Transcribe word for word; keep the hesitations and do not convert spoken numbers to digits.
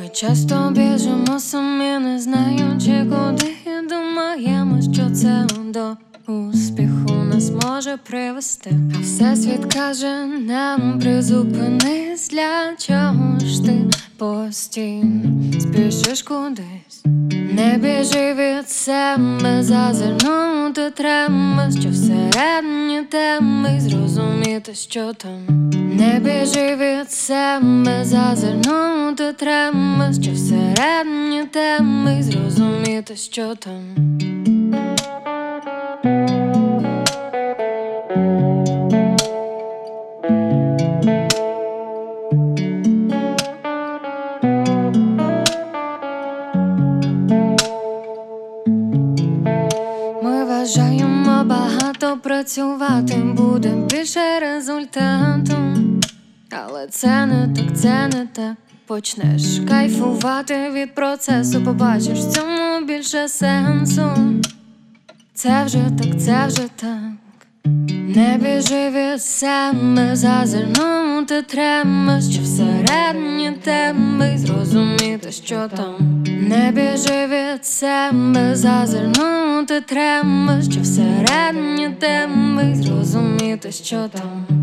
часто біжимо самі, не знаючи куди, і думаємо, що це до успіху нас може привести. А всесвіт каже нам: призупинись, для чого ж ти постійно спішиш кудись? Не біжи від себе, зазирнути треба, що всередині теми, і зрозуміти, що там. Не біжи від себе, зазирнути треба, що всередині теми, і зрозуміти, що там. Ми вважаємо, багато працювати буде більше результату. Але це не так, це не так. Почнеш кайфувати від процесу, побачиш в цьому більше сенсу. Це вже так, це вже так. Не біжи від себе, зазирнути треба, що всередині тебе, і зрозуміти, що там. Не біжи від себе, зазирнути треба, що всередині тебе, і зрозуміти, що там.